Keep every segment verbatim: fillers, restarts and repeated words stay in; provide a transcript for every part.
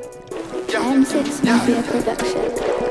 M six Mafia Production.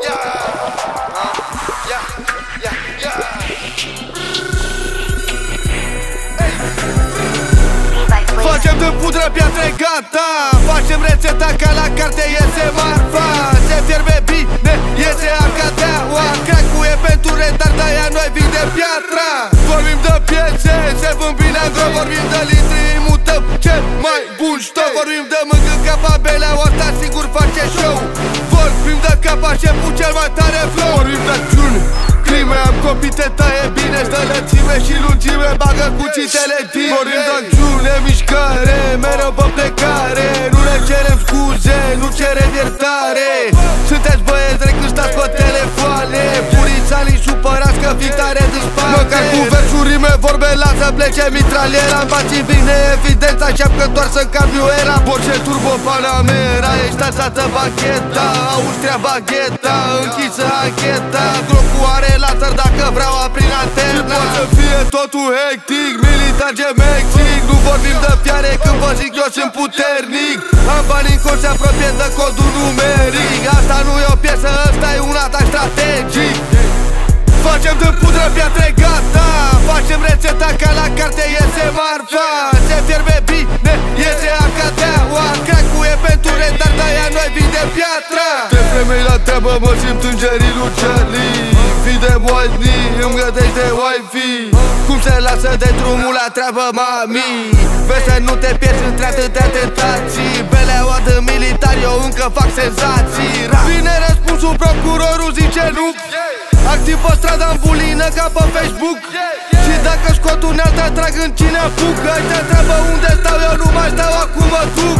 Facem de pudră piatră gata, facem rețeta ca la carte, iese marfa. Se fierbe bine, iese acadeaua. Crack-ul e pentru retard, de-aia noi vindem piatra. Vorbim de piețe, se vând bine angro. Vorbim de litri, mutăm cel mai bun ștou. Vorbim de mângă capa belea, asta sigur face show. Vorbim de capa șeful cel mai tare flow. Vorbim de acțiune, crime, am copii, te taie bine, stă lățime și lungime, bagă cuțitele tine. Vorbim de acțiune, mișcare, mereu pe plecare. Nu ne cerem scuze, nu cerem iertare. Sunteți băieți drept când stați pe telefoane. Purițanii supărați că victare din spate. Măcar cu versuri, rime, vorbe, lasă plece mitraliera. Îmi faci bine evidența, șap că doar să cambiu era. Porsche Turbo Panamera, ești tațată bacheta. Austria bagheta, închisă ancheta. Glocul are laser dacă vreau aprin anterna. Și poate să fie totul hectic, militar gemexic. Nu vorbim de fiare când vă zic eu sunt puternic. Am bani în cont, se apropie de codul numeric. Asta nu e o piesă, ăsta e un atac strategic. Facem de pudră piatră gata, facem rețeta ca la carte, iese marfa. Se fierbe bine, iese acadeaua. Crack-ul e pentru retard, de-aia noi vindem piatra. De femei la treabă mă simt îngerii lui Charlie. Fii de moadni, îmi gătești de wifi. Cum se lasă de drumul la treabă, mami? Vezi să nu te pierzi între atâtea tentații. Beleaua de militar, eu încă fac senzații. Vine răspunsul, procurorul zice nu. Activ pe strada în bulină ca pe Facebook. Și dacă scot unealta, trag în cine apuc. Ai te întreabă unde stau, eu nu mai stau, acum mă duc.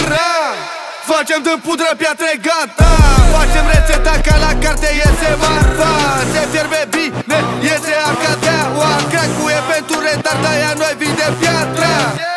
Facem de pudră piatră gata, facem rețeta ca la carte, iese marfa. Se fierbe bine, iese acadeaua. Crack-ul e pentru retard, de-aia noi vindem piatra.